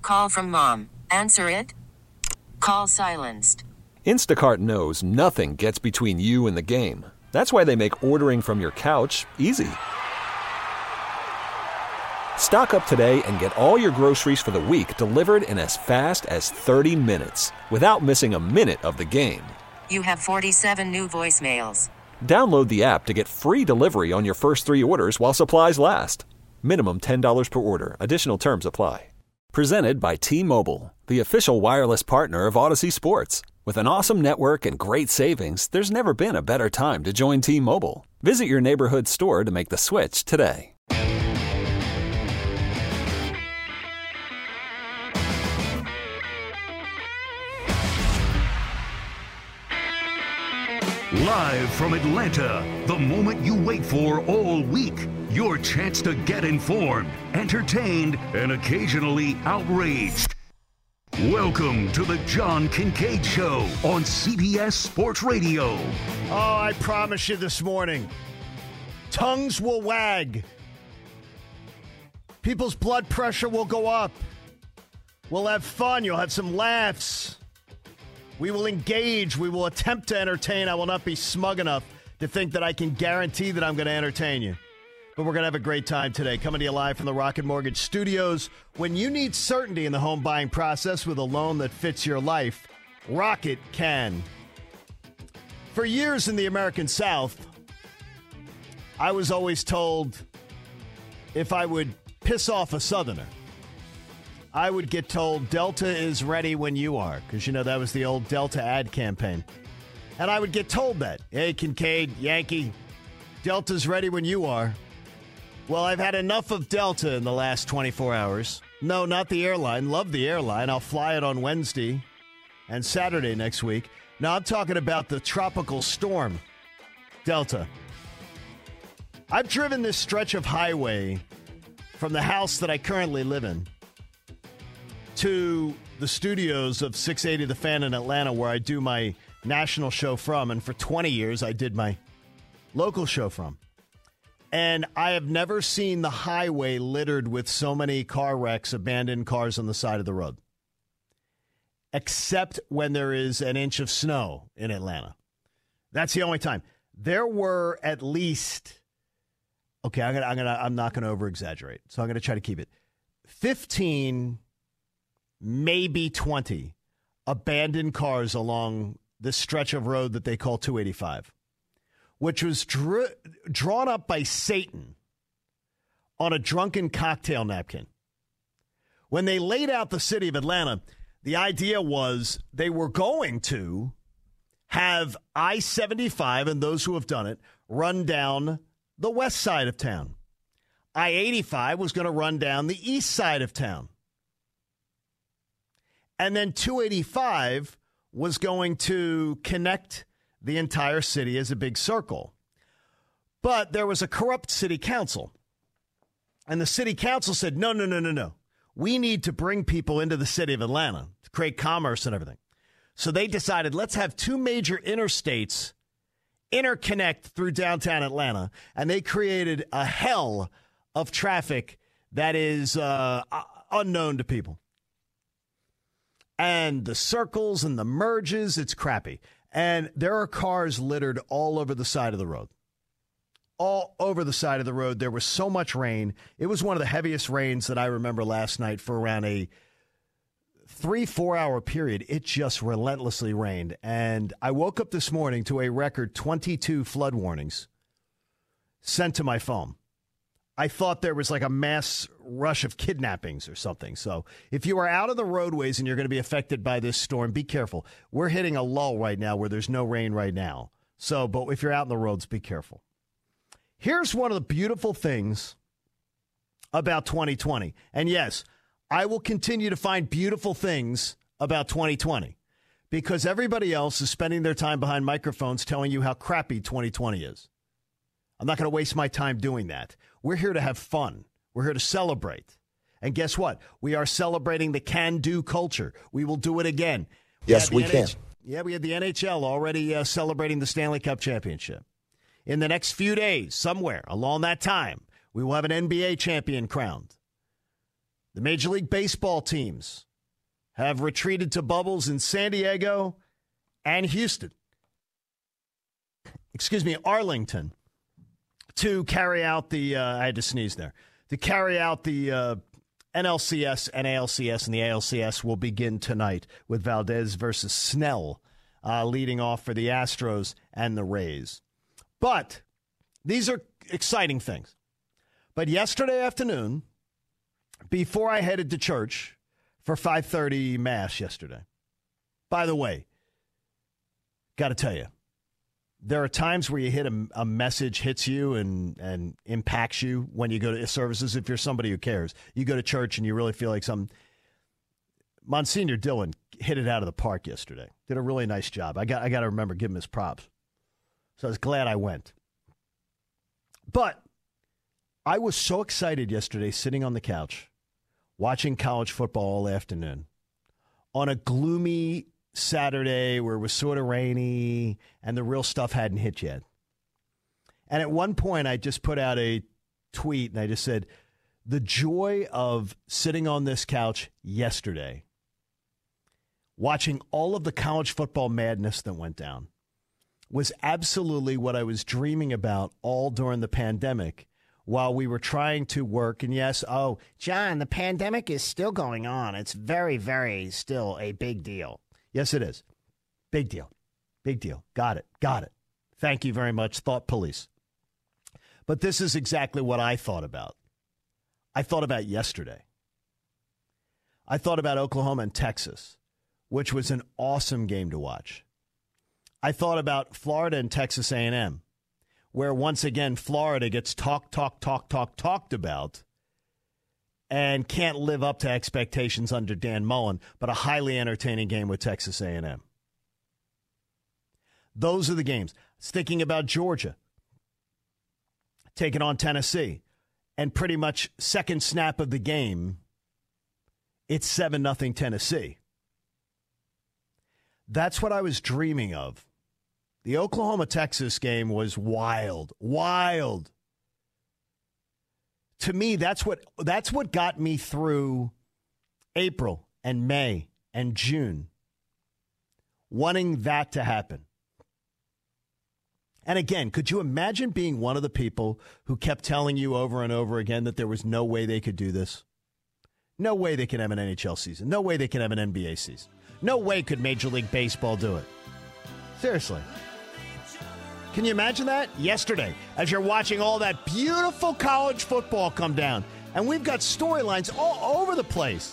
Call from mom. Answer it. Call silenced. Instacart knows nothing gets between you and the game. That's why they make ordering from your couch easy. Stock up today and get all your groceries for the week delivered in as fast as 30 minutes without missing a minute of the game. You have 47 new voicemails. Download the app to get free delivery on your first 3 orders while supplies last. Minimum $10 per order. Additional terms apply. Presented by T-Mobile, the official wireless partner of Odyssey Sports. With an awesome network and great savings, there's never been a better time to join T-Mobile. Visit your neighborhood store to make the switch today. Live from Atlanta, the moment you wait for all week. Your chance to get informed, entertained, and occasionally outraged. Welcome to the John Kincaid Show on CBS Sports Radio. Oh, I promise you this morning, tongues will wag. People's blood pressure will go up. We'll have fun. You'll have some laughs. We will engage. We will attempt to entertain. I will not be smug enough to think that I can guarantee that I'm going to entertain you. But we're going to have a great time today. Coming to you live from the Rocket Mortgage Studios. When you need certainty in the home buying process with a loan that fits your life, Rocket can. For years in the American South, I was always told if I would piss off a Southerner, I would get told Delta is ready when you are. Because, you know, that was the old Delta ad campaign. And I would get told that. Hey, Kincaid, Yankee, Delta's ready when you are. Well, I've had enough of Delta in the last 24 hours. No, not the airline. Love the airline. I'll fly it on Wednesday and Saturday next week. Now, I'm talking about the tropical storm, Delta. I've driven this stretch of highway from the house that I currently live in to the studios of 680 The Fan in Atlanta, where I do my national show from. And for 20 years, I did my local show from. And I have never seen the highway littered with so many car wrecks, abandoned cars on the side of the road. Except when there is an inch of snow in Atlanta. That's the only time. There were at least, okay, I'm not going to over-exaggerate, so I'm going to try to keep it 15, maybe 20 abandoned cars along this stretch of road that they call 285, which was drawn up by Satan on a drunken cocktail napkin. When they laid out the city of Atlanta, the idea was they were going to have I-75, and those who have done it, run down the west side of town. I-85 was going to run down the east side of town. And then 285 was going to connect the entire city as a big circle. But there was a corrupt city council. And the city council said, no. We need to bring people into the city of Atlanta to create commerce and everything. So they decided, let's have 2 major interstates interconnect through downtown Atlanta. And they created a hell of traffic that is unknown to people. And the circles and the merges, it's crappy. And there are cars littered all over the side of the road. All over the side of the road. There was so much rain. It was one of the heaviest rains that I remember last night for around a 3-4 hour period. It just relentlessly rained. And I woke up this morning to a record 22 flood warnings sent to my phone. I thought there was like a mass rush of kidnappings or something. So if you are out of the roadways and you're going to be affected by this storm, be careful. We're hitting a lull right now where there's no rain right now. So, but if you're out in the roads, be careful. Here's one of the beautiful things about 2020. And yes, I will continue to find beautiful things about 2020 because everybody else is spending their time behind microphones telling you how crappy 2020 is. I'm not going to waste my time doing that. We're here to have fun. We're here to celebrate. And guess what? We are celebrating the can-do culture. We will do it again. Yes, we can. Yeah, we had the NHL already celebrating the Stanley Cup Championship. In the next few days, somewhere along that time, we will have an NBA champion crowned. The Major League Baseball teams have retreated to bubbles in San Diego and Houston. Arlington, to carry out the, I had to sneeze there, to carry out the NLCS and ALCS, and the ALCS will begin tonight with Valdez versus Snell leading off for the Astros and the Rays. But these are exciting things. But yesterday afternoon, before I headed to church for 5:30 Mass yesterday, by the way, got to tell you, there are times where you hit a message hits you and impacts you when you go to services. If you're somebody who cares, you go to church and you really feel like Monsignor Dillon hit it out of the park yesterday. Did a really nice job. I got to remember, give him his props. So I was glad I went. But I was so excited yesterday sitting on the couch watching college football all afternoon on a gloomy Saturday where it was sort of rainy and the real stuff hadn't hit yet. And at one point I just put out a tweet and I just said, the joy of sitting on this couch yesterday, watching all of the college football madness that went down, was absolutely what I was dreaming about all during the pandemic while we were trying to work. And yes, John, the pandemic is still going on. It's very, very still a big deal. Yes, it is. Big deal. Big deal. Got it. Thank you very much, Thought Police. But this is exactly what I thought about. I thought about yesterday. I thought about Oklahoma and Texas, which was an awesome game to watch. I thought about Florida and Texas A&M, where once again Florida gets talked about and can't live up to expectations under Dan Mullen, but a highly entertaining game with Texas A&M. Those are the games. Thinking about Georgia taking on Tennessee, and pretty much second snap of the game, it's 7-0 Tennessee. That's what I was dreaming of. The Oklahoma-Texas game was wild. To me, that's what got me through April and May and June, wanting that to happen. And again, could you imagine being one of the people who kept telling you over and over again that there was no way they could do this? No way they could have an NHL season. No way they could have an NBA season. No way could Major League Baseball do it. Seriously. Can you imagine that? Yesterday, as you're watching all that beautiful college football come down, and we've got storylines all over the place.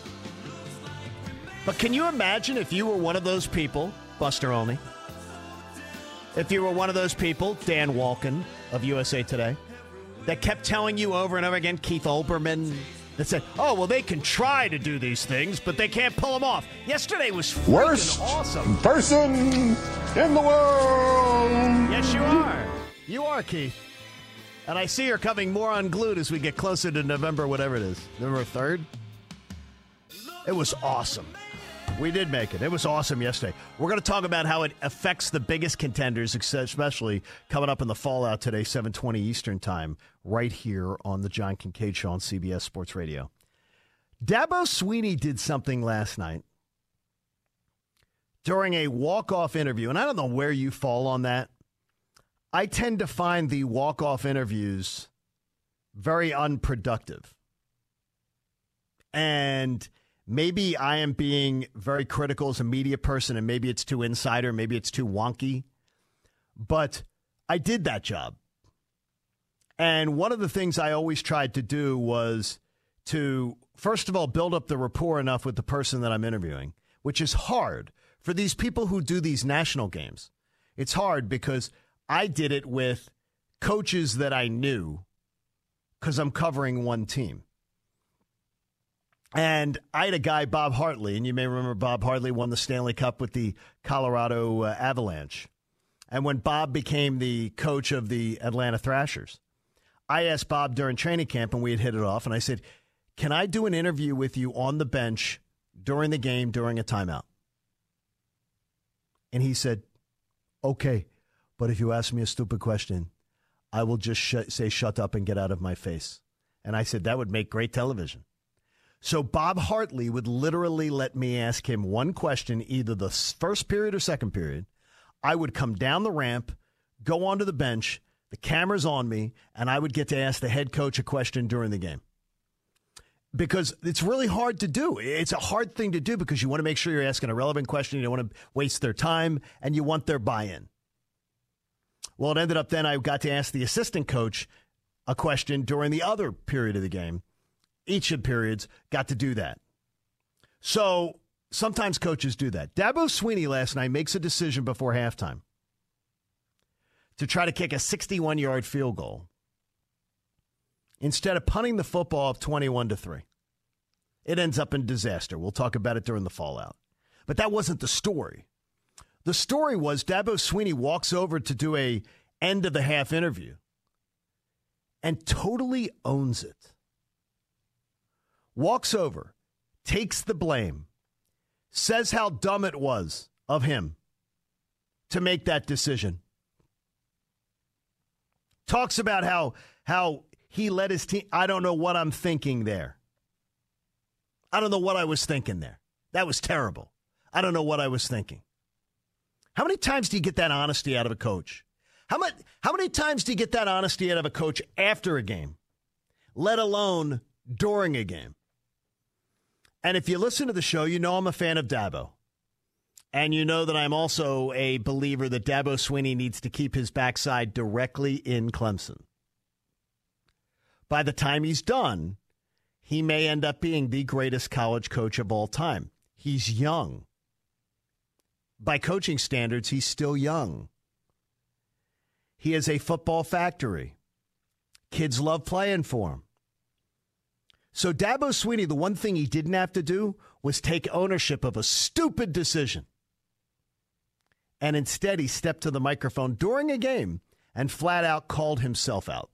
But can you imagine if you were one of those people, Buster Olney, if you were one of those people, Dan Walken of USA Today, that kept telling you over and over again, Keith Olbermann, that said, they can try to do these things, but they can't pull them off. Yesterday was freaking worst awesome. Person in the world. Yes, you are. You are, Keith. And I see you're coming more unglued as we get closer to November, whatever it is. November 3rd? It was awesome. We did make it. It was awesome yesterday. We're going to talk about how it affects the biggest contenders, especially coming up in the fallout today, 7:20 Eastern Time, right here on the John Kincaid Show on CBS Sports Radio. Dabo Swinney did something last night during a walk-off interview, and I don't know where you fall on that. I tend to find the walk-off interviews very unproductive. And maybe I am being very critical as a media person, and maybe it's too insider, maybe it's too wonky. But I did that job. And one of the things I always tried to do was to, first of all, build up the rapport enough with the person that I'm interviewing, which is hard for these people who do these national games. It's hard because I did it with coaches that I knew because I'm covering one team. And I had a guy, Bob Hartley, and you may remember Bob Hartley won the Stanley Cup with the Colorado Avalanche. And when Bob became the coach of the Atlanta Thrashers, I asked Bob during training camp, and we had hit it off, and I said, can I do an interview with you on the bench during the game, during a timeout? And he said, okay, but if you ask me a stupid question, I will just say shut up and get out of my face. And I said, that would make great television. So Bob Hartley would literally let me ask him one question, either the first period or second period. I would come down the ramp, go onto the bench, the camera's on me, and I would get to ask the head coach a question during the game. Because it's really hard to do. It's a hard thing to do because you want to make sure you're asking a relevant question. You don't want to waste their time, and you want their buy-in. Well, it ended up then I got to ask the assistant coach a question during the other period of the game. Each of the periods got to do that. So sometimes coaches do that. Dabo Swinney last night makes a decision before halftime to try to kick a 61-yard field goal instead of punting the football up 21-3. It ends up in disaster. We'll talk about it during the fallout. But that wasn't the story. The story was Dabo Swinney walks over to do a end-of-the-half interview and totally owns it. Walks over, takes the blame, says how dumb it was of him to make that decision. Talks about how he led his team. I don't know what I'm thinking there. I don't know what I was thinking there. That was terrible. I don't know what I was thinking. How many times do you get that honesty out of a coach? How many times do you get that honesty out of a coach after a game, let alone during a game? And if you listen to the show, you know I'm a fan of Dabo. And you know that I'm also a believer that Dabo Swinney needs to keep his backside directly in Clemson. By the time he's done, he may end up being the greatest college coach of all time. He's young. By coaching standards, he's still young. He is a football factory. Kids love playing for him. So Dabo Swinney, the one thing he didn't have to do was take ownership of a stupid decision. And instead, he stepped to the microphone during a game and flat out called himself out.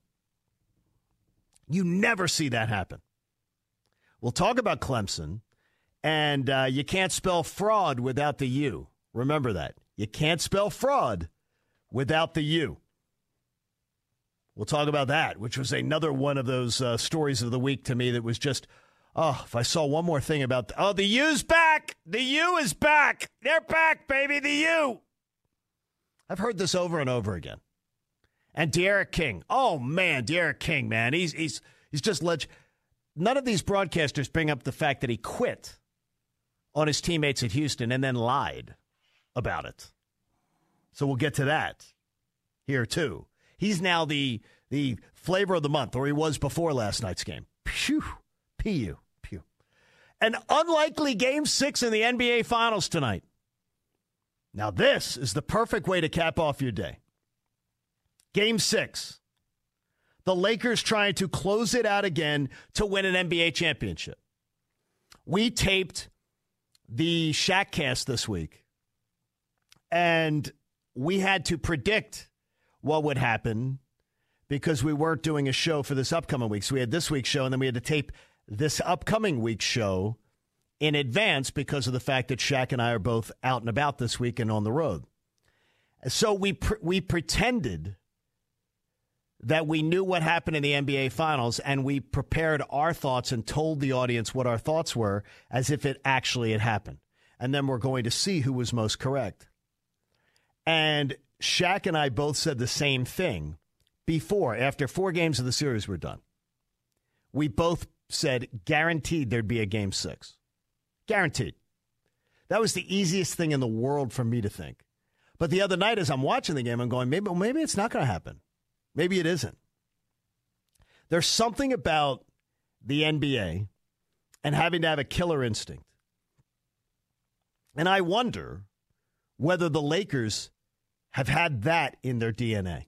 You never see that happen. We'll talk about Clemson, and you can't spell fraud without the U. Remember that. You can't spell fraud without the U. We'll talk about that, which was another one of those stories of the week to me that was just, if I saw one more thing about, the U's back. The U is back. They're back, baby, the U. I've heard this over and over again. And De'Ara King. Oh, man, De'Ara King, man. He's just none of these broadcasters bring up the fact that he quit on his teammates at Houston and then lied about it. So we'll get to that here, too. He's now the flavor of the month, or he was before last night's game. Phew. P-U. Pew. An unlikely Game 6 in the NBA Finals tonight. Now, this is the perfect way to cap off your day. Game 6. The Lakers trying to close it out again to win an NBA championship. We taped the Shaqcast this week, and we had to predict what would happen because we weren't doing a show for this upcoming week. So we had this week's show, and then we had to tape this upcoming week's show in advance because of the fact that Shaq and I are both out and about this week and on the road. So we pretended that we knew what happened in the NBA Finals, and we prepared our thoughts and told the audience what our thoughts were as if it actually had happened. And then we're going to see who was most correct. And Shaq and I both said the same thing after 4 games of the series were done. We both said guaranteed there'd be a Game 6. Guaranteed. That was the easiest thing in the world for me to think. But the other night as I'm watching the game, I'm going, maybe it's not going to happen. Maybe it isn't. There's something about the NBA and having to have a killer instinct. And I wonder whether the Lakers have had that in their DNA.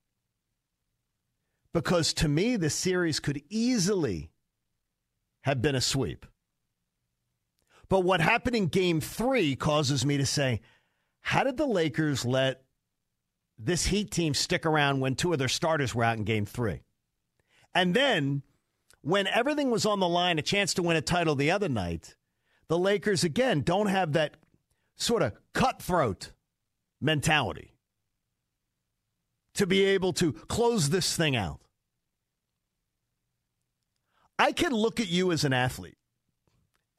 Because to me, the series could easily have been a sweep. But what happened in Game 3 causes me to say, how did the Lakers let this Heat team stick around when 2 of their starters were out in Game 3? And then, when everything was on the line, a chance to win a title the other night, the Lakers, again, don't have that sort of cutthroat mentality to be able to close this thing out. I can look at you as an athlete,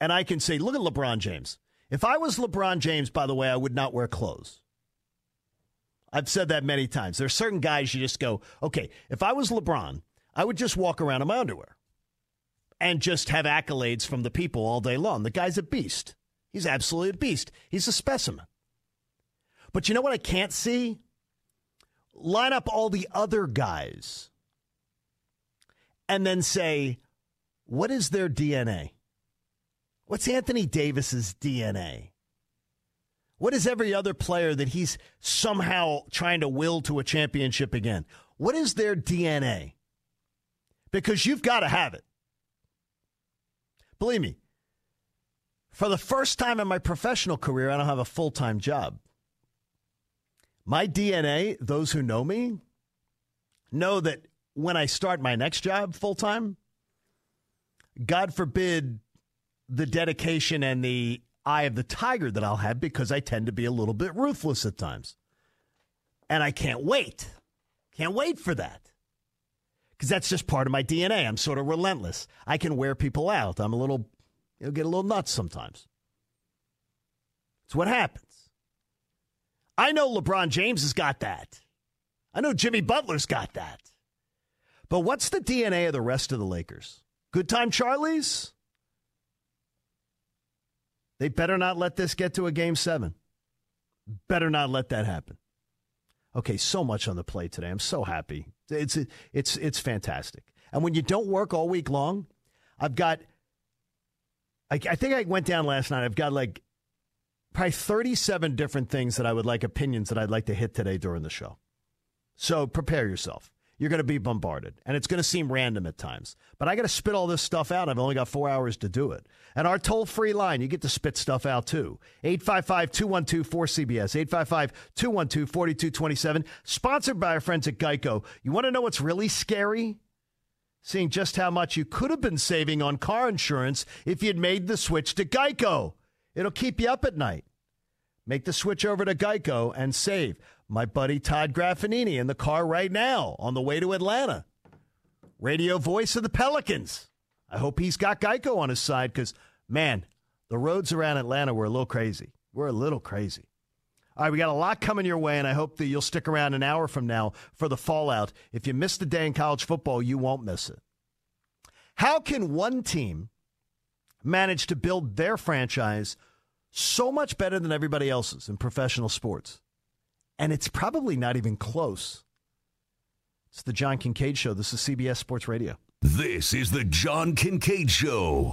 and I can say, look at LeBron James. If I was LeBron James, by the way, I would not wear clothes. I've said that many times. There are certain guys you just go, okay, if I was LeBron, I would just walk around in my underwear and just have accolades from the people all day long. The guy's a beast. He's absolutely a beast. He's a specimen. But you know what I can't see? Line up all the other guys and then say, what is their DNA? What's Anthony Davis's DNA? What is every other player that he's somehow trying to will to a championship again? What is their DNA? Because you've got to have it. Believe me, for the first time in my professional career, I don't have a full-time job. My DNA, those who know me, know that when I start my next job full-time, God forbid the dedication and the eye of the tiger that I'll have, because I tend to be a little bit ruthless at times. And I can't wait. Can't wait for that. Because that's just part of my DNA. I'm sort of relentless. I can wear people out. I'm a little, get a little nuts sometimes. It's what happens. I know LeBron James has got that. I know Jimmy Butler's got that. But what's the DNA of the rest of the Lakers? Good time Charlies? They better not let this get to a Game 7. Better not let that happen. Okay, so much on the plate today. I'm so happy. It's fantastic. And when you don't work all week long, I've got, I think I went down last night. I've got like probably 37 different things that I would like, opinions that I'd like to hit today during the show. So prepare yourself. You're going to be bombarded, and it's going to seem random at times. But I got to spit all this stuff out. I've only got 4 hours to do it. And our toll-free line, you get to spit stuff out, too. 855-212-4CBS, 855-212-4227. Sponsored by our friends at Geico. You want to know what's really scary? Seeing just how much you could have been saving on car insurance if you'd made the switch to Geico. It'll keep you up at night. Make the switch over to Geico and save. My buddy Todd Graffinini in the car right now on the way to Atlanta. Radio voice of the Pelicans. I hope he's got Geico on his side because, man, the roads around Atlanta were a little crazy. We're a little crazy. All right, we got a lot coming your way, and I hope that you'll stick around an hour from now for the fallout. If you missed the day in college football, you won't miss it. How can one team manage to build their franchise so much better than everybody else's in professional sports? And it's probably not even close. It's the John Kincaid Show. This is CBS Sports Radio. This is the John Kincaid Show.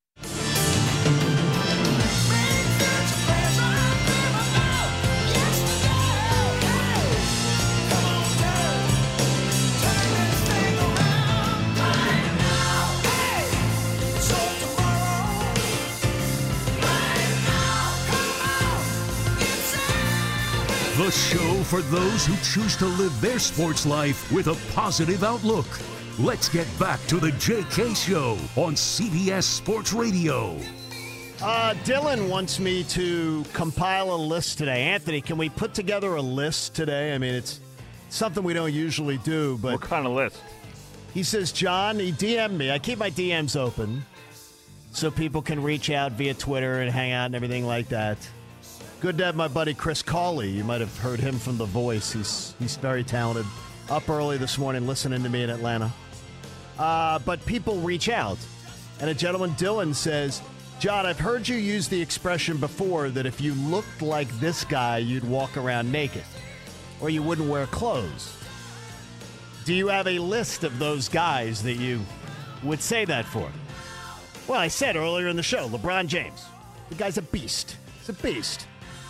The show for those who choose to live their sports life with a positive outlook. Let's get back to the JK Show on CBS Sports Radio. Dylan wants me to compile a list today. Anthony, can we put together a list today? I mean, it's something we don't usually do, but... What kind of list? He says, John, he DM'd me. I keep my DMs open so people can reach out via Twitter and hang out and everything like that. Good to have my buddy Chris Cawley. You might have heard him from The Voice. He's very talented. Up early this morning listening to me in Atlanta. But people reach out. And a gentleman, Dylan, says, John, I've heard you use the expression before that if you looked like this guy, you'd walk around naked. Or you wouldn't wear clothes. Do you have a list of those guys that you would say that for? Well, I said earlier in the show, LeBron James. The guy's a beast. He's a beast.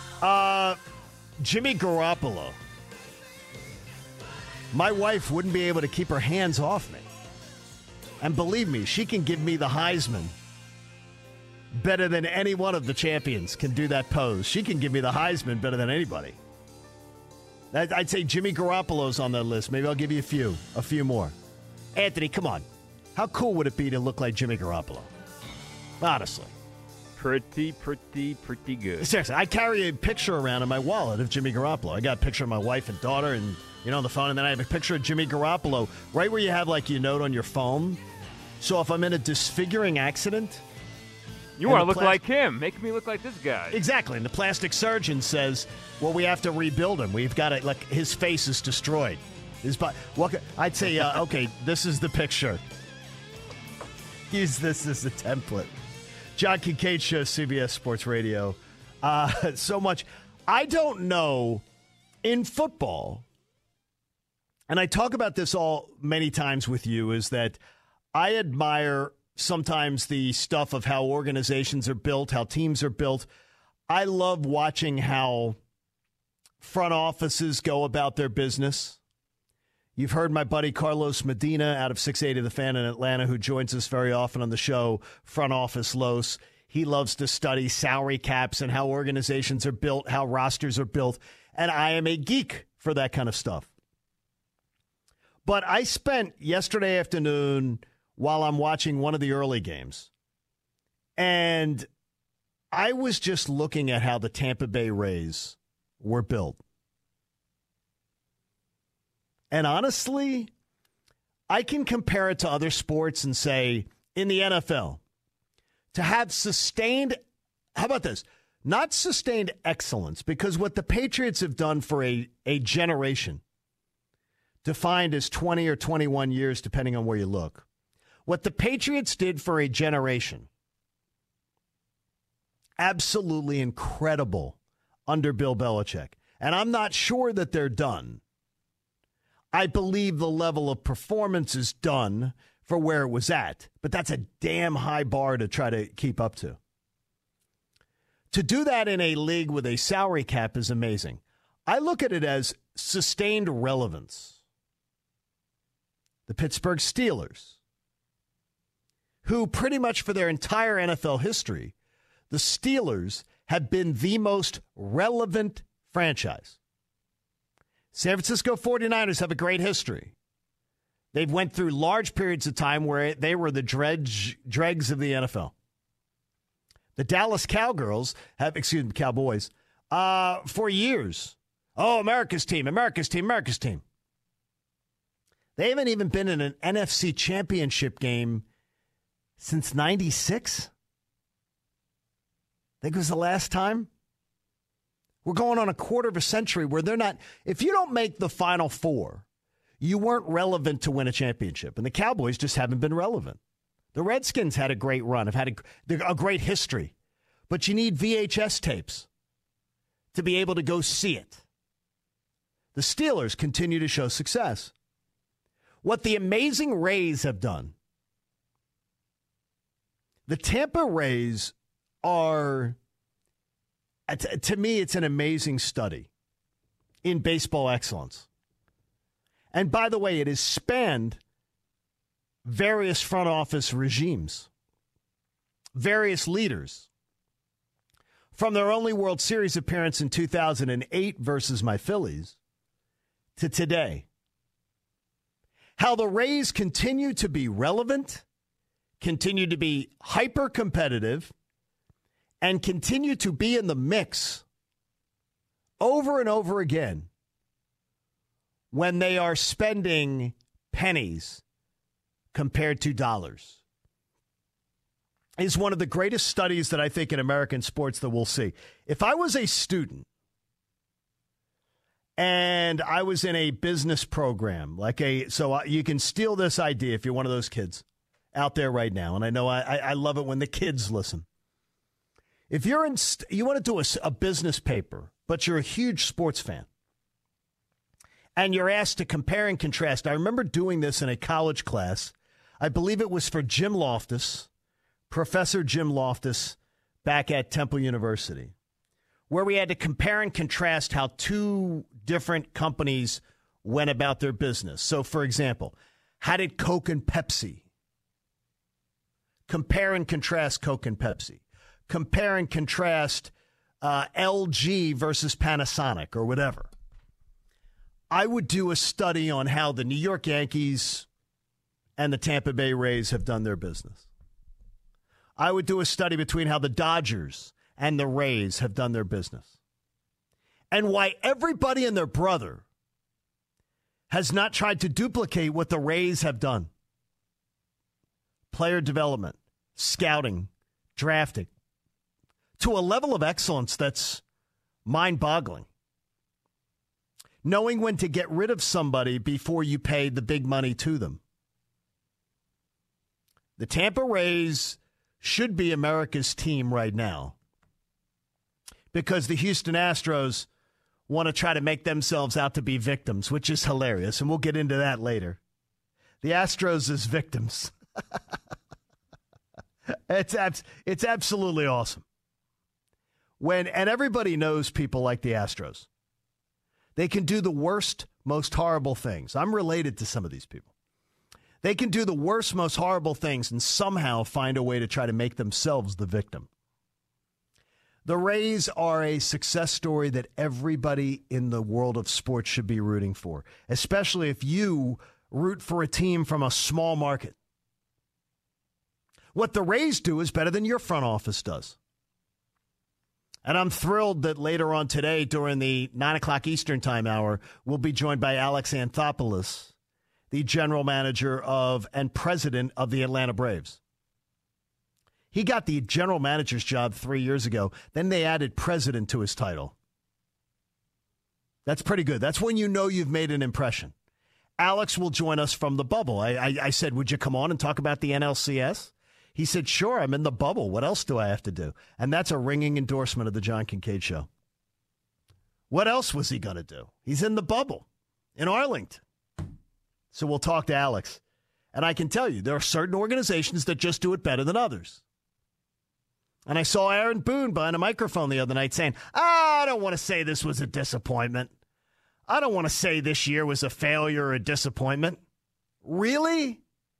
Jimmy Garoppolo. My wife wouldn't be able to keep her hands off me. And believe me, she can give me the Heisman better than any one of the champions can do that pose. She can give me the Heisman better than anybody. I'd say Jimmy Garoppolo's on that list. Maybe I'll give you a few more. Anthony, come on. How cool would it be to look like Jimmy Garoppolo? Honestly. Pretty good. Seriously, I carry a picture around in my wallet of Jimmy Garoppolo. I got a picture of my wife and daughter and, on the phone, and then I have a picture of Jimmy Garoppolo right where you have, like, your note on your phone. So if I'm in a disfiguring accident, You want to look like him. Make me look like this guy. Exactly. And the plastic surgeon says, well, we have to rebuild him. We've got to, like, his face is destroyed. I'd say, okay, this is the picture. Use this as a template. John Kincaid Show, CBS Sports Radio. So much. I don't know in football, and I talk about this many times with you, is that I admire sometimes the stuff of how organizations are built, how teams are built. I love watching how front offices go about their business. You've heard my buddy Carlos Medina out of 680 The Fan in Atlanta, who joins us very often on the show, Front Office Los. He loves to study salary caps and how organizations are built, how rosters are built, and I am a geek for that kind of stuff. But I spent yesterday afternoon while I'm watching one of the early games, and I was just looking at how the Tampa Bay Rays were built. And honestly, I can compare it to other sports and say, in the NFL, to have sustained, how about this? Not sustained excellence, because what the Patriots have done for a generation, defined as 20 or 21 years, depending on where you look, what the Patriots did for a generation, absolutely incredible under Bill Belichick. And I'm not sure that they're done. I believe the level of performance is done for where it was at, but that's a damn high bar to try to keep up to. To do that in a league with a salary cap is amazing. I look at it as sustained relevance. The Pittsburgh Steelers, who pretty much for their entire NFL history, the Steelers have been the most relevant franchise. San Francisco 49ers have a great history. They've went through large periods of time where they were the dregs of the NFL. The Dallas Cowboys, for years. Oh, America's team, America's team, America's team. They haven't even been in an NFC championship game since 96. I think it was the last time. We're going on a quarter of a century where they're not. If you don't make the Final Four, you weren't relevant to win a championship. And the Cowboys just haven't been relevant. The Redskins had a great run, have had a great history. But you need VHS tapes to be able to go see it. The Steelers continue to show success. What the amazing Rays have done, the Tampa Rays are, to me, it's an amazing study in baseball excellence. And by the way, it has spanned various front office regimes, various leaders, from their only World Series appearance in 2008 versus my Phillies to today. How the Rays continue to be relevant, continue to be hyper-competitive, and continue to be in the mix over and over again when they are spending pennies compared to dollars, is one of the greatest studies that I think in American sports that we'll see. If I was a student and I was in a business program, so you can steal this idea if you're one of those kids out there right now, and I know I love it when the kids listen. If you want to do a business paper, but you're a huge sports fan, and you're asked to compare and contrast. I remember doing this in a college class. I believe it was for Jim Loftus, Professor Jim Loftus, back at Temple University, where we had to compare and contrast how two different companies went about their business. So, for example, how did Coke and Pepsi? Compare and contrast Coke and Pepsi. Compare and contrast LG versus Panasonic or whatever. I would do a study on how the New York Yankees and the Tampa Bay Rays have done their business. I would do a study between how the Dodgers and the Rays have done their business. And why everybody and their brother has not tried to duplicate what the Rays have done. Player development, scouting, drafting to a level of excellence that's mind-boggling. Knowing when to get rid of somebody before you pay the big money to them. The Tampa Rays should be America's team right now because the Houston Astros want to try to make themselves out to be victims, which is hilarious, and we'll get into that later. The Astros as victims. It's absolutely awesome. And everybody knows people like the Astros. They can do the worst, most horrible things. I'm related to some of these people. They can do the worst, most horrible things and somehow find a way to try to make themselves the victim. The Rays are a success story that everybody in the world of sports should be rooting for, especially if you root for a team from a small market. What the Rays do is better than your front office does. And I'm thrilled that later on today, during the 9 o'clock Eastern time hour, we'll be joined by Alex Anthopoulos, the general manager of and president of the Atlanta Braves. He got the general manager's job 3 years ago. Then they added president to his title. That's pretty good. That's when you know you've made an impression. Alex will join us from the bubble. I said, would you come on and talk about the NLCS? He said, sure, I'm in the bubble. What else do I have to do? And that's a ringing endorsement of the John Kincaid Show. What else was he going to do? He's in the bubble in Arlington. So we'll talk to Alex. And I can tell you, there are certain organizations that just do it better than others. And I saw Aaron Boone behind a microphone the other night saying, I don't want to say this was a disappointment. I don't want to say this year was a failure or a disappointment. Really?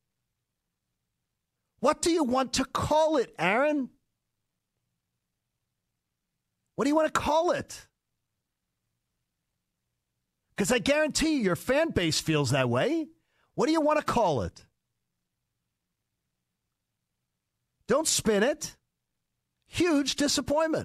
What do you want to call it, Aaron? What do you want to call it? Because I guarantee you your fan base feels that way. What do you want to call it? Don't spin it. Huge disappointment.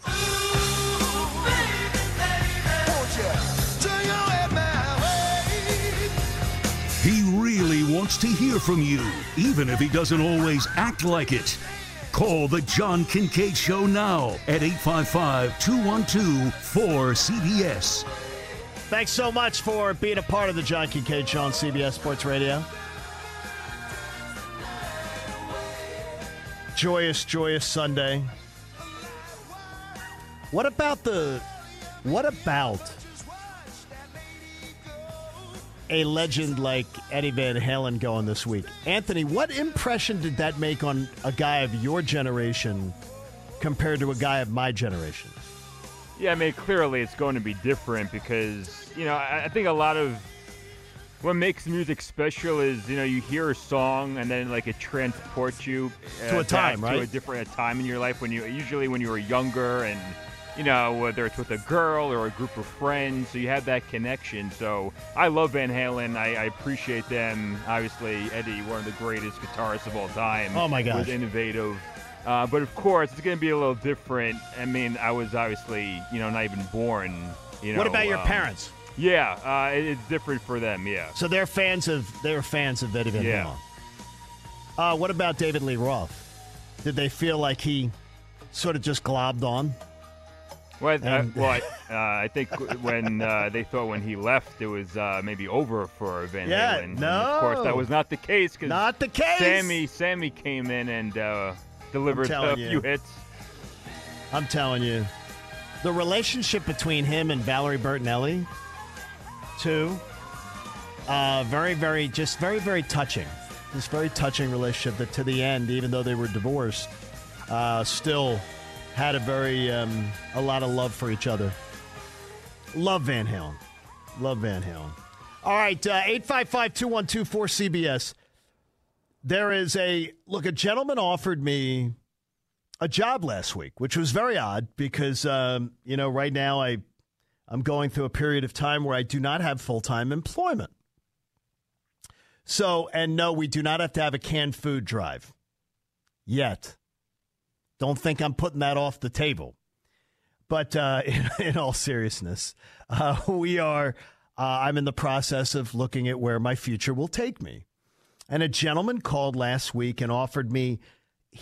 He really wants to hear from you, even if he doesn't always act like it. Call the John Kincaid Show now at 855-212-4CBS. Thanks so much for being a part of the John Kincaid Show on CBS Sports Radio. Joyous, joyous Sunday. What about a legend like Eddie Van Halen going this week? Anthony, what impression did that make on a guy of your generation compared to a guy of my generation? Yeah, I mean, clearly it's going to be different because, I think a lot of what makes music special is, you hear a song and then, it transports you to a time, right? To a time in your life when you were younger and, whether it's with a girl or a group of friends, so you have that connection. So I love Van Halen. I appreciate them. Obviously, Eddie, one of the greatest guitarists of all time. Oh, my gosh. Was innovative. But, of course, it's going to be a little different. I mean, I was obviously, not even born. What about your parents? Yeah, it's different for them, yeah. So they're fans of Eddie Van Halen. What about David Lee Roth? Did they feel like he sort of just globbed on? Well, I think when they thought when he left, it was maybe over for Van Halen. No. And of course, that was not the case. Not the case. Sammy came in and delivered a few hits. I'm telling you. The relationship between him and Valerie Bertinelli, too, very, very touching. This very touching relationship that to the end, even though they were divorced, still had a lot of love for each other. Love Van Halen. All right, 855-212-4CBS. There is a gentleman offered me a job last week, which was very odd because, right now I'm going through a period of time where I do not have full-time employment. So, and no, we do not have to have a canned food drive yet. Don't think I'm putting that off the table. But in all seriousness, I'm in the process of looking at where my future will take me. And a gentleman called last week and offered me,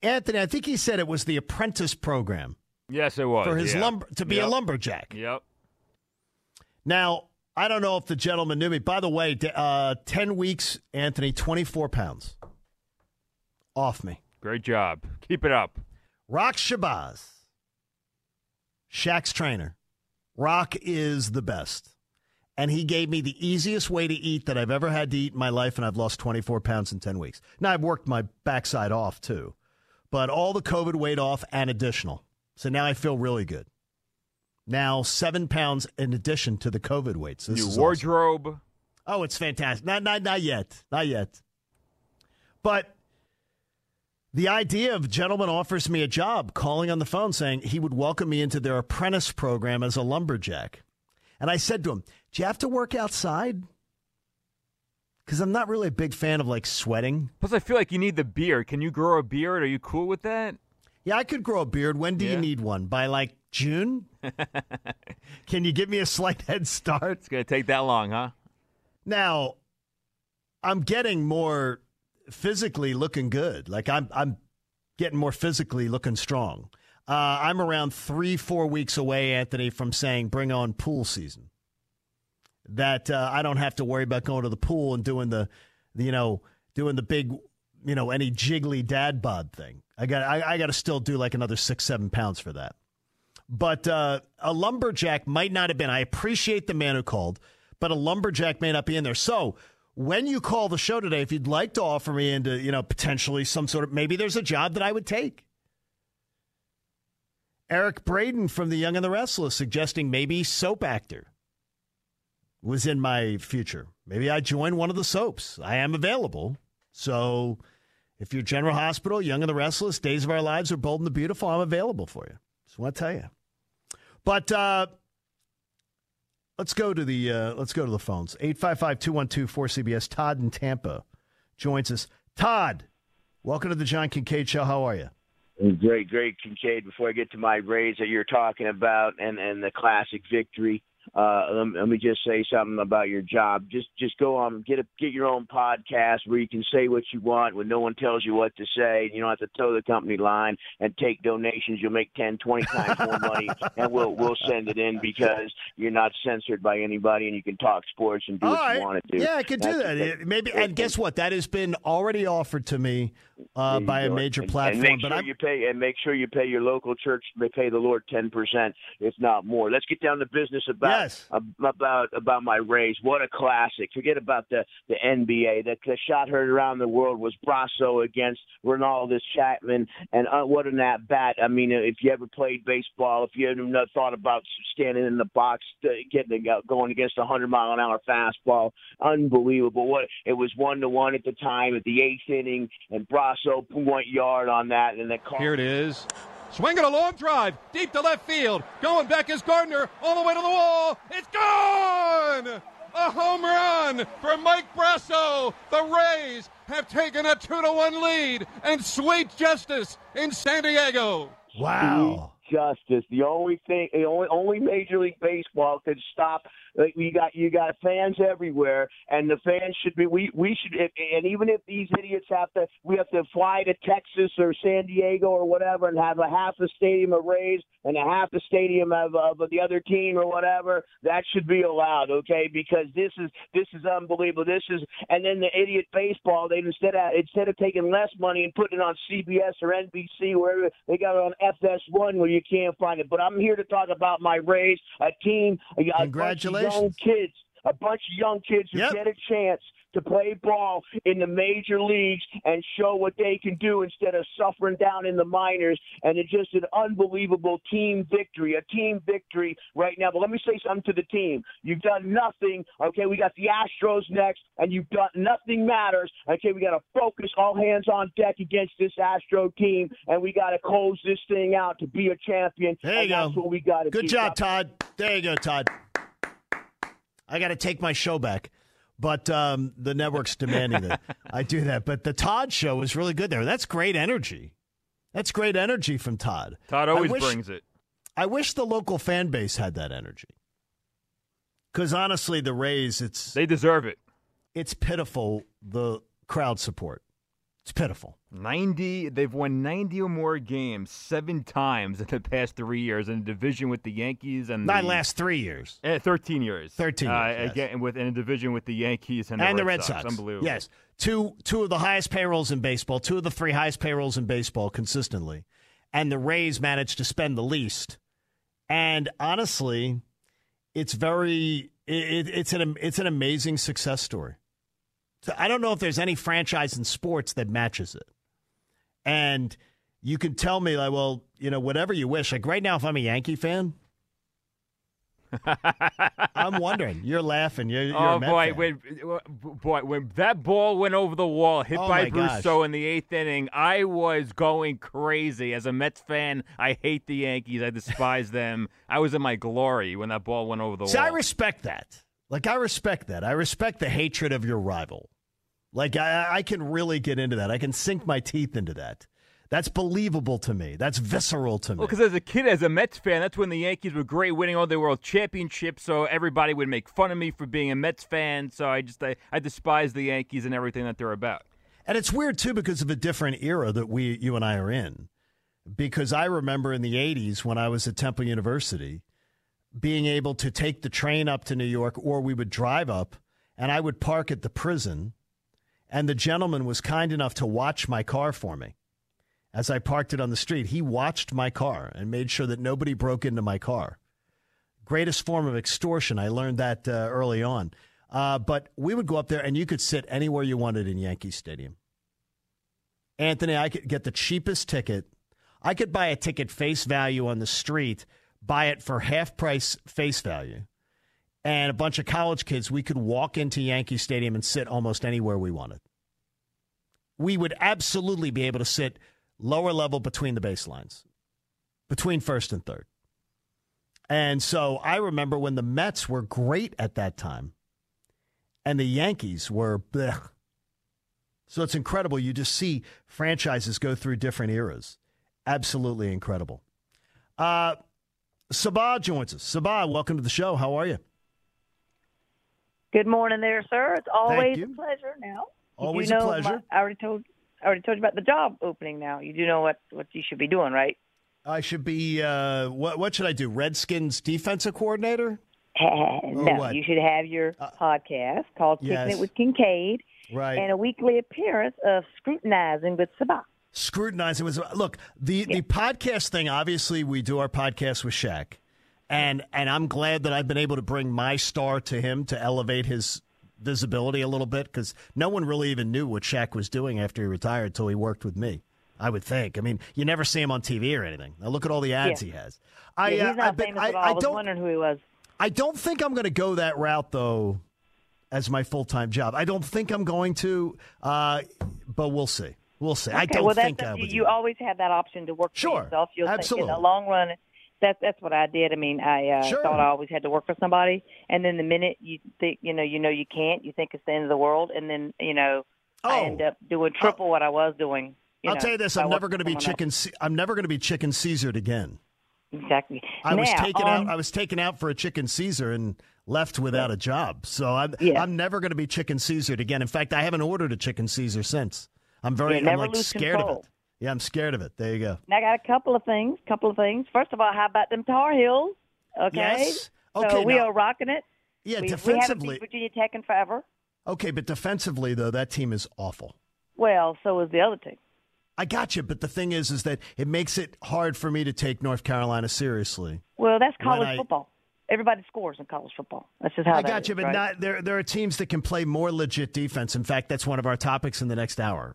Anthony, I think he said it was the apprentice program. Yes, it was. For his to be a lumberjack. Yep. Now, I don't know if the gentleman knew me. By the way, 10 weeks, Anthony, 24 pounds off me. Great job. Keep it up. Rock Shabazz, Shaq's trainer. Rock is the best. And he gave me the easiest way to eat that I've ever had to eat in my life, and I've lost 24 pounds in 10 weeks. Now, I've worked my backside off, too. But all the COVID weight off and additional. So now I feel really good. Now 7 pounds in addition to the COVID weight. So new wardrobe. Awesome. Oh, it's fantastic. Not yet. Not yet. But the idea of a gentleman offers me a job, calling on the phone saying he would welcome me into their apprentice program as a lumberjack. And I said to him, do you have to work outside? Because I'm not really a big fan of, like, sweating. Plus, I feel like you need the beard. Can you grow a beard? Are you cool with that? Yeah, I could grow a beard. When do you need one? By, like, June? Can you give me a slight head start? It's going to take that long, huh? Now, I'm getting more physically looking good. Like, I'm getting more physically looking strong. I'm around 3-4 weeks away, Anthony, from saying bring on pool season. That I don't have to worry about going to the pool and doing the big, any jiggly dad bod thing. I got to still do like another 6-7 pounds for that. But a lumberjack might not have been. I appreciate the man who called, but a lumberjack may not be in there. So when you call the show today, if you'd like to offer me into, potentially some sort of, maybe there's a job that I would take. Eric Braden from The Young and the Restless suggesting maybe soap actor was in my future. Maybe I join one of the soaps. I am available. So if you're General Hospital, Young and the Restless, Days of Our Lives, or Bold and the Beautiful, I'm available for you. Just want to tell you. But let's go to the phones. 855-212-4CBS. Todd in Tampa joins us. Todd, welcome to the John Kincaid Show. How are you? Great, Kincaid. Before I get to my raise that you're talking about and the classic victory, let me just say something about your job. Just go on, get your own podcast where you can say what you want when no one tells you what to say. You don't have to toe the company line and take donations. You'll make 10, 20 times more money, and we'll send it in because you're not censored by anybody, and you can talk sports and do what you want to do. Yeah, I could do that. Maybe, and guess what? That has been already offered to me by a major platform. And make sure you pay your local church. They pay the Lord 10%, if not more. Let's get down to business about my raise. What a classic. Forget about the NBA. The shot heard around the world was Brasso against Ronaldus Chapman. And what an at bat. I mean, if you ever played baseball, if you ever thought about standing in the box, going against a 100-mile-an-hour fastball, unbelievable. It was 1-1 at the time at the 8th inning, and Brasso went yard on that. And here it is. Swinging a long drive, deep to left field. Going back is Gardner, all the way to the wall. It's gone! A home run for Mike Brasso. The Rays have taken a 2-1 lead, and sweet justice in San Diego. Wow. Justice. The only Major League Baseball could stop. You got fans everywhere, and the fans should be. We should, and even if these idiots we have to fly to Texas or San Diego or whatever, and have a half a stadium of Rays and a half a stadium of the other team or whatever. That should be allowed, okay? Because this is unbelievable. And then the idiot baseball. They instead of taking less money and putting it on CBS or NBC, wherever they got it on FS1 where you can't find it. But I'm here to talk about my Rays, a team. Congratulations. A bunch of young kids who get a chance to play ball in the major leagues and show what they can do instead of suffering down in the minors. And it's just an unbelievable team victory right now. But let me say something to the team. You've done nothing. Okay, we got the Astros next, and you've done nothing matters. Okay, we got to focus all hands on deck against this Astro team, and we got to close this thing out to be a champion. There you go. That's what we got to do. Good job, Todd. There you go, Todd. I got to take my show back, but the network's demanding that I do that. But the Todd show was really good there. That's great energy. That's great energy from Todd. Todd always brings it. I wish the local fan base had that energy. Because honestly, the Rays, they deserve it. It's pitiful, the crowd support. It's pitiful. 90. They've won 90 or more games 7 times in the past 3 years in a division with the Yankees and Not last 3 years. 13 years. 13 years, yes. Again, in a division with the Yankees and the the Red Sox. Unbelievable. Yes. Two of the highest payrolls in baseball, 2 of the 3 highest payrolls in baseball consistently. And the Rays managed to spend the least. And honestly, it's an amazing success story. So I don't know if there's any franchise in sports that matches it. And you can tell me, like, well, whatever you wish. Like right now, if I'm a Yankee fan, I'm wondering. You're laughing. You're a Met fan. When that ball went over the wall, hit by Brousseau in the 8th inning, I was going crazy. As a Mets fan, I hate the Yankees. I despise them. I was in my glory when that ball went over the wall. I respect that. I respect that. I respect the hatred of your rival. I can really get into that. I can sink my teeth into that. That's believable to me. That's visceral to me. Well, because as a kid, as a Mets fan, that's when the Yankees were great, winning all the world championships, so everybody would make fun of me for being a Mets fan, so I despise the Yankees and everything that they're about. And it's weird, too, because of a different era that you and I are in. Because I remember in the 80s when I was at Temple University, being able to take the train up to New York, or we would drive up, and I would park at the prison, and the gentleman was kind enough to watch my car for me. As I parked it on the street, he watched my car and made sure that nobody broke into my car. Greatest form of extortion. I learned that early on. But we would go up there, and you could sit anywhere you wanted in Yankee Stadium. Anthony, I could get the cheapest ticket. I could buy a ticket face value on the street, buy it for half price face value. And a bunch of college kids, we could walk into Yankee Stadium and sit almost anywhere we wanted. We would absolutely be able to sit lower level between the baselines, between first and third. And so I remember when the Mets were great at that time and the Yankees were blech. So it's incredible. You just see franchises go through different eras. Absolutely incredible. Sabah joins us. Sabah, welcome to the show. How are you? Good morning there, sir. It's always a pleasure now. Always a pleasure. I already told you about the job opening now. You do know what you should be doing, right? I should be, what should I do? Redskins defensive coordinator? No, what? You should have your podcast called Kicking It with Kincaid. Right. And a weekly appearance of Scrutinizing with Sabah. Scrutinizing with Sabah. Look, the podcast thing, obviously we do our podcast with Shaq. And I'm glad that I've been able to bring my star to him to elevate his visibility a little bit, because no one really even knew what Shaq was doing after he retired until he worked with me, I would think. I mean, you never see him on TV or anything. Now look at all the ads he has. He's not famous at all. I was wondering who he was. I don't think I'm going to go that route, though, as my full-time job. I don't think I'm going to, but we'll see. We'll see. Okay, I don't think I would. You always have that option to work for yourself. You'll absolutely. In the long run, that's what I did. I mean, I thought I always had to work for somebody, and then the minute you think you can't, you think it's the end of the world, and then I end up doing triple what I was doing. I'll tell you this: I'm never going to be I'm never going to be chicken Caesared again. Exactly. I was taken out for a chicken Caesar and left without a job. So I'm never going to be chicken Caesared again. In fact, I haven't ordered a chicken Caesar since. I'm scared control. of it. Yeah, I'm scared of it. There you go. And I got a couple of things. First of all, how about them Tar Heels? Okay. Yes. Okay. So we are rocking it. Yeah, we defensively. We haven't beat Virginia Tech in forever. Okay, but defensively, though, that team is awful. Well, so is the other team. I got you, but the thing is that it makes it hard for me to take North Carolina seriously. Well, that's college football. Everybody scores in college football. That's just how I got you, but not there are teams that can play more legit defense. In fact, that's one of our topics in the next hour.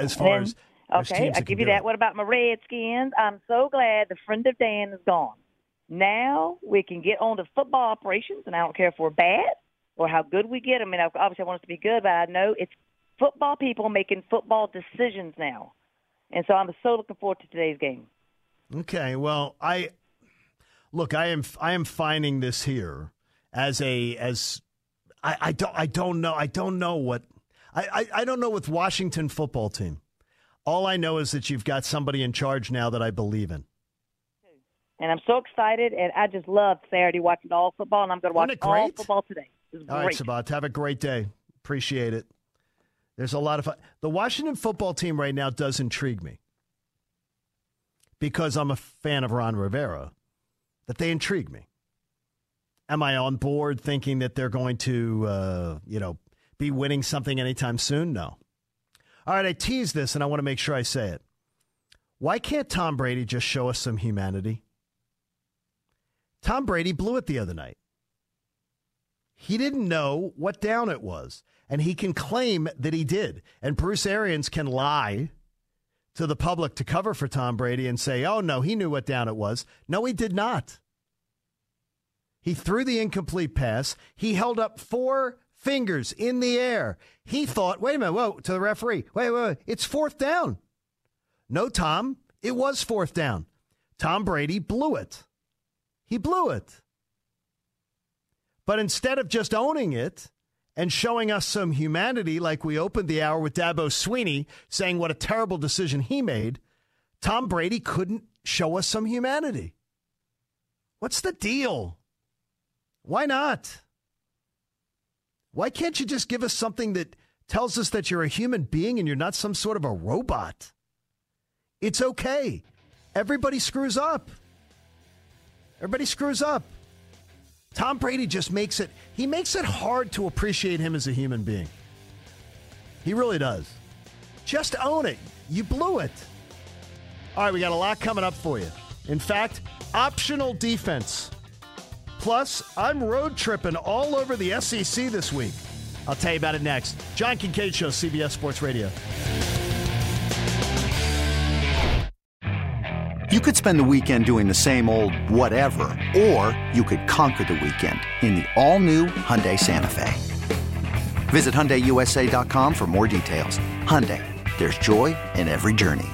Okay, I'll give you that. What about my Redskins? I'm so glad the friend of Dan is gone. Now we can get on to football operations, and I don't care if we're bad or how good we get. I mean, obviously I want us to be good, but I know it's football people making football decisions now. And so I'm so looking forward to today's game. Okay, well, I am finding this here I don't know with Washington football team. All I know is that you've got somebody in charge now that I believe in. And I'm so excited, and I just love Saturday watching all football, and I'm going to watch all football today. All right, Sabat, have a great day. Appreciate it. There's a lot of the Washington football team right now does intrigue me because I'm a fan of Ron Rivera, that they intrigue me. Am I on board thinking that they're going to, be winning something anytime soon? No. All right, I teased this, and I want to make sure I say it. Why can't Tom Brady just show us some humanity? Tom Brady blew it the other night. He didn't know what down it was, and he can claim that he did. And Bruce Arians can lie to the public to cover for Tom Brady and say, oh, no, he knew what down it was. No, he did not. He threw the incomplete pass. He held up 4 fingers in the air. He thought, wait a minute, whoa, to the referee. Wait, it's 4th down. No, Tom, it was 4th down. Tom Brady blew it. He blew it. But instead of just owning it and showing us some humanity like we opened the hour with Dabo Swinney saying what a terrible decision he made, Tom Brady couldn't show us some humanity. What's the deal? Why not? Why can't you just give us something that tells us that you're a human being and you're not some sort of a robot? It's okay. Everybody screws up. Everybody screws up. Tom Brady just makes it hard to appreciate him as a human being. He really does. Just own it. You blew it. All right, we got a lot coming up for you. In fact, optional defense. Plus, I'm road tripping all over the SEC this week. I'll tell you about it next. John Kincaid Show, CBS Sports Radio. You could spend the weekend doing the same old whatever, or you could conquer the weekend in the all-new Hyundai Santa Fe. Visit HyundaiUSA.com for more details. Hyundai, there's joy in every journey.